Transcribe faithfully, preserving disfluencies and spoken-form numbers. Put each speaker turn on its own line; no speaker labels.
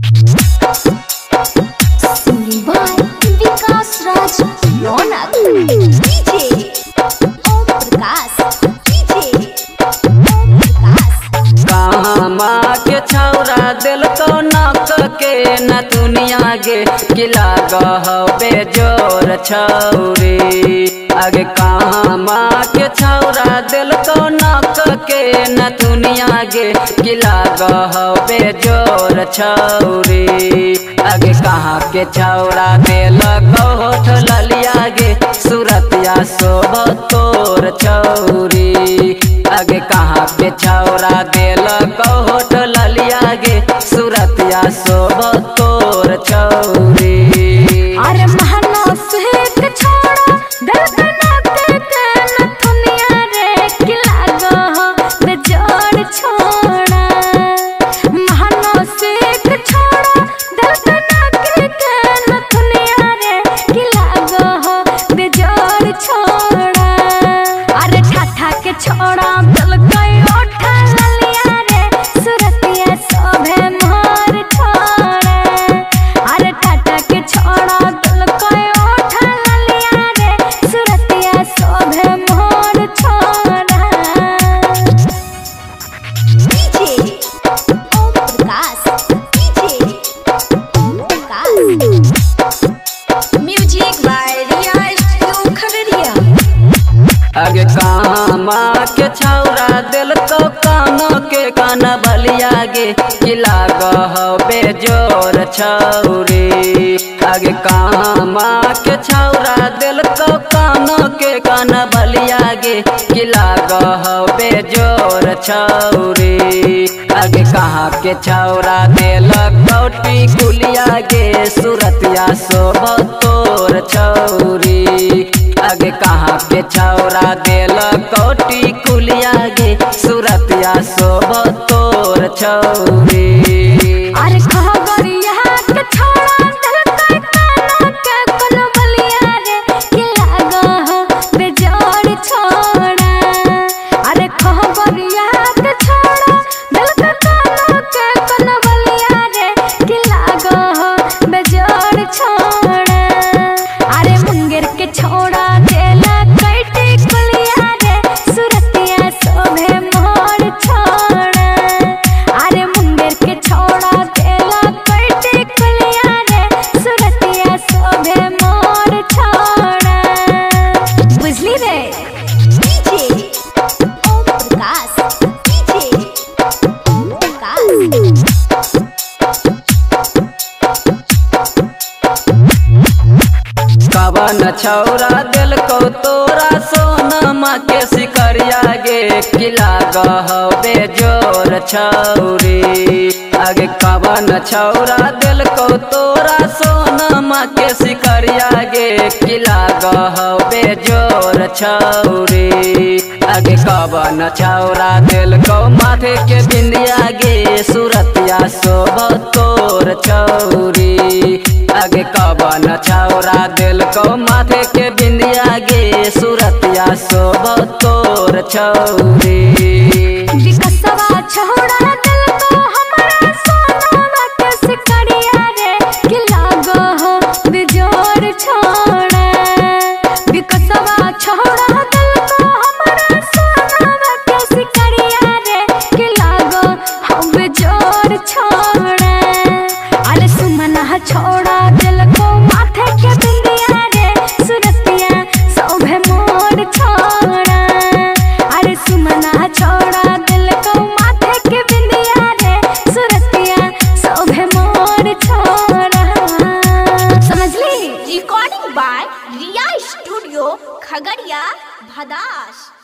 Singing by Vikas Raj Ronak. D J Om Prakash. D J Om Prakash.
कामा के छौरा दिल को नक के न दुनिया गे किला गहबे जोर छौरी आगे कामा के छौरा दिल को नक के न दुनिया गे किला गहबे जोर छौरी आगे कहाँ के छौरा दिल को होठ ललिया गे सूरतिया शोभ तोर छौरी आगे कहाँ के छौरा दिल को होठ ललिया गे सूरतिया शोभ तोर छौरी।
अरे महनो सुहेक छोड़ा दिल कना के न दुनिया रे किला गो बेजोड़ छोड़ा महनो सुहेक छोड़ा दिल कना के न दुनिया रे किला गो बेजोड़ छोड़ा अरे ठाठा के छोड़ा दिल कोई उठा ललिया रे सूरतिया शोभे मोर छोड़ा अरे ठाठा के छोड़ा दिल कोई उठा ललिया रे सूरतिया शोभे मोर छोड़ा। DJ Om Prakash. DJ Om Prakash. Music by Riya studio Khagaria.
आगे कामा के छौरा दिल को कानों के कान बलिया गे किला गहबे जोर छौरी आगे कामा के छौरा दिल को कानों के कान बलिया गे किला गहबे जोर छौरी आगे कहाँ के छौरा दिल कौटी कुलिया गे सूरतिया शोभ तोर छौरी आगे कहाँ के छौरा दिल कोटी कुलिया गे सूरतिया शोभ तोर छौरी।
अरे खगड़िया के छोड़ा दिल कोई काना के कोनो बलिया रे किला गो बेजोड़ छोड़ा अरे खगड़िया के छोड़ा दिल के काना के कोनो बलिया रे किला गो बेजोड़ छोड़ा अरे मुंगेर के छोड़ा दिल कैटी कुलिया रे सूरतिया शोभे मोर छोड़ा अरे मुंगेर के छोड़ा दिल कैटी कुलिया रे सूरतिया शोभे मोर छोड़ा बुझली रे। डीजे ओम प्रकाश। डीजे ओम प्रकाश।
कवन छौरा दिल को तोरा सोनमा के सिकरिया गे किला गहबे जोर छौरी आगे कवन छौरा दिल को तोरा सोनमा के सिकरिया गे किला गहबे जोर छौरी आगे कवन छौरा दिल को माथे के बिंदिया गे सूरतिया शोभ तोर छौरी आगे कवन छौरा दिल को माथे के बिंदिया गे सूरतिया शोभ तोर छौरी।
विकसवा छोड़ा दिल को हमारा सोनावा के सिकरिया रे किला गो बेजोड़ छोड़ा विकसवा छोड़ा दिल को हमारा सोनावा के सिकरिया रे किला गो हम बेजोड़ छोड़ा अरे सुमना छोड़ा दिल को माथे के बिंदिया रे सूरतिया शोभे मोर छोड़ा अरे सुमना छोड़ा दिल को माथे के बिंदिया रे सूरतिया शोभे मोर छोड़ा समझली। Recording by Riya studio Khagaria Bhadas.